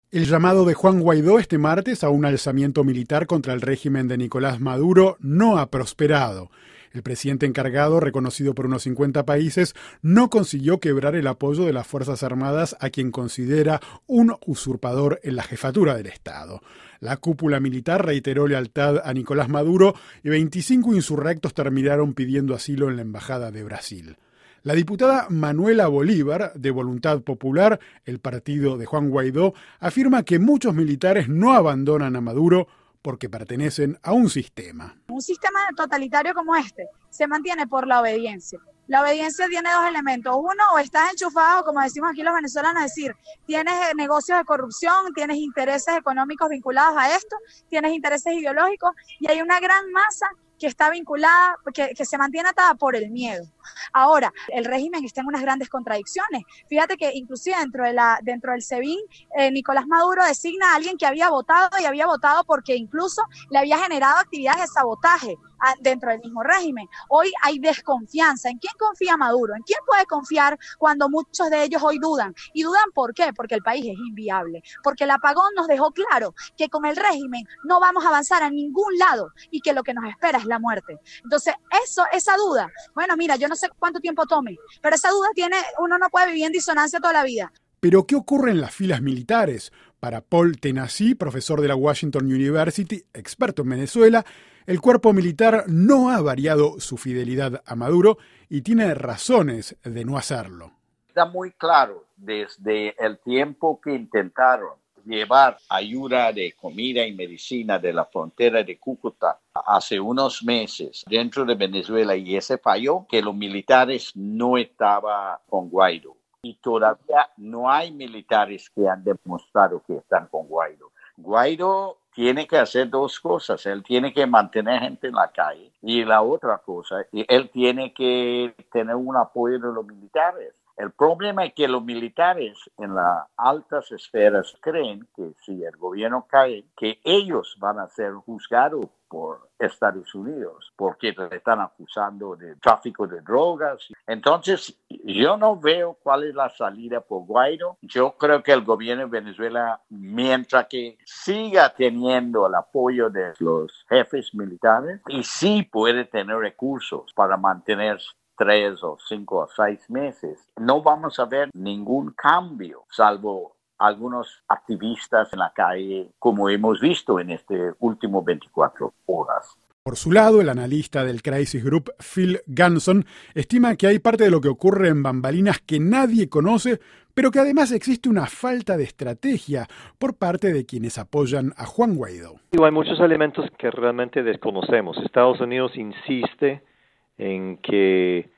El llamado de Juan Guaidó este martes a un alzamiento militar contra el régimen de Nicolás Maduro no ha prosperado. El presidente encargado, reconocido por unos 50 países, no consiguió quebrar el apoyo de las Fuerzas Armadas a quien considera un usurpador en la jefatura del Estado. La cúpula militar reiteró lealtad a Nicolás Maduro y 25 insurrectos terminaron pidiendo asilo en la Embajada de Brasil. La diputada Manuela Bolívar, de Voluntad Popular, el partido de Juan Guaidó, afirma que muchos militares no abandonan a Maduro porque pertenecen a un sistema. Un sistema totalitario como este se mantiene por la obediencia. La obediencia tiene dos elementos. Uno, o estás enchufado, como decimos aquí los venezolanos, es decir, tienes negocios de corrupción, tienes intereses económicos vinculados a esto, tienes intereses ideológicos y hay una gran masa que está vinculada, que se mantiene atada por el miedo. Ahora, el régimen está en unas grandes contradicciones. Fíjate que inclusive dentro del SEBIN, Nicolás Maduro designa a alguien que había votado porque incluso le había generado actividades de sabotaje dentro del mismo régimen. Hoy hay desconfianza. ¿En quién confía Maduro? ¿En quién puede confiar cuando muchos de ellos hoy dudan? ¿Y dudan por qué? Porque el país es inviable. Porque el apagón nos dejó claro que con el régimen no vamos a avanzar a ningún lado y que lo que nos espera es la muerte. Entonces, esa duda, bueno, mira, yo no sé cuánto tiempo tome, pero esa duda uno no puede vivir en disonancia toda la vida. ¿Pero qué ocurre en las filas militares? Para Paul Tenassi, profesor de la Washington University, experto en Venezuela, el cuerpo militar no ha variado su fidelidad a Maduro y tiene razones de no hacerlo. Está muy claro desde el tiempo que intentaron llevar ayuda de comida y medicina de la frontera de Cúcuta hace unos meses dentro de Venezuela y ese falló, que los militares no estaban con Guaidó. Y todavía no hay militares que han demostrado que están con Guaidó. Guaidó tiene que hacer dos cosas. Él tiene que mantener gente en la calle y la otra cosa, él tiene que tener un apoyo de los militares. El problema es que los militares en las altas esferas creen que si el gobierno cae, que ellos van a ser juzgados por Estados Unidos, porque le están acusando de tráfico de drogas. Entonces, yo no veo cuál es la salida por Guaidó. Yo creo que el gobierno de Venezuela, mientras que siga teniendo el apoyo de los jefes militares, y sí puede tener recursos para mantener 3 o 5 o 6 meses, no vamos a ver ningún cambio, salvo algunos activistas en la calle, como hemos visto en este último 24 horas. Por su lado, el analista del Crisis Group, Phil Ganson, estima que hay parte de lo que ocurre en bambalinas que nadie conoce, pero que además existe una falta de estrategia por parte de quienes apoyan a Juan Guaidó. Hay muchos elementos que realmente desconocemos. Estados Unidos insiste en que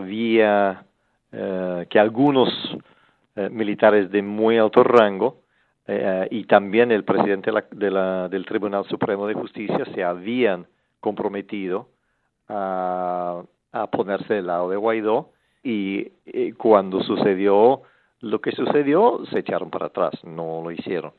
había que algunos militares de muy alto rango y también el presidente del Tribunal Supremo de Justicia se habían comprometido a ponerse del lado de Guaidó y cuando sucedió lo que sucedió se echaron para atrás, no lo hicieron.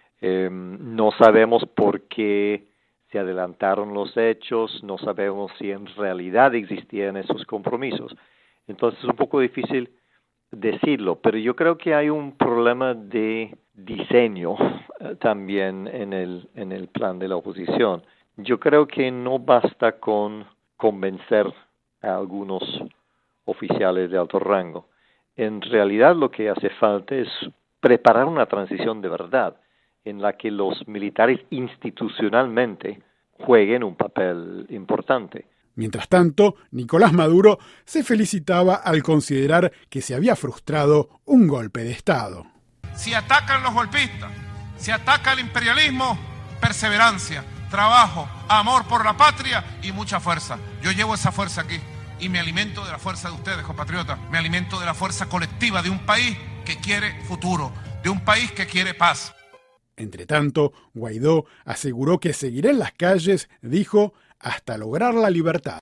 No sabemos por qué se adelantaron los hechos, no sabemos si en realidad existían esos compromisos. Entonces es un poco difícil decirlo, pero yo creo que hay un problema de diseño también en el plan de la oposición. Yo creo que no basta con convencer a algunos oficiales de alto rango. En realidad lo que hace falta es preparar una transición de verdad, en la que los militares institucionalmente jueguen un papel importante. Mientras tanto, Nicolás Maduro se felicitaba al considerar que se había frustrado un golpe de Estado. Si atacan los golpistas, si ataca el imperialismo, perseverancia, trabajo, amor por la patria y mucha fuerza. Yo llevo esa fuerza aquí y me alimento de la fuerza de ustedes, compatriotas. Me alimento de la fuerza colectiva de un país que quiere futuro, de un país que quiere paz. Entretanto, Guaidó aseguró que seguirá en las calles, dijo, hasta lograr la libertad.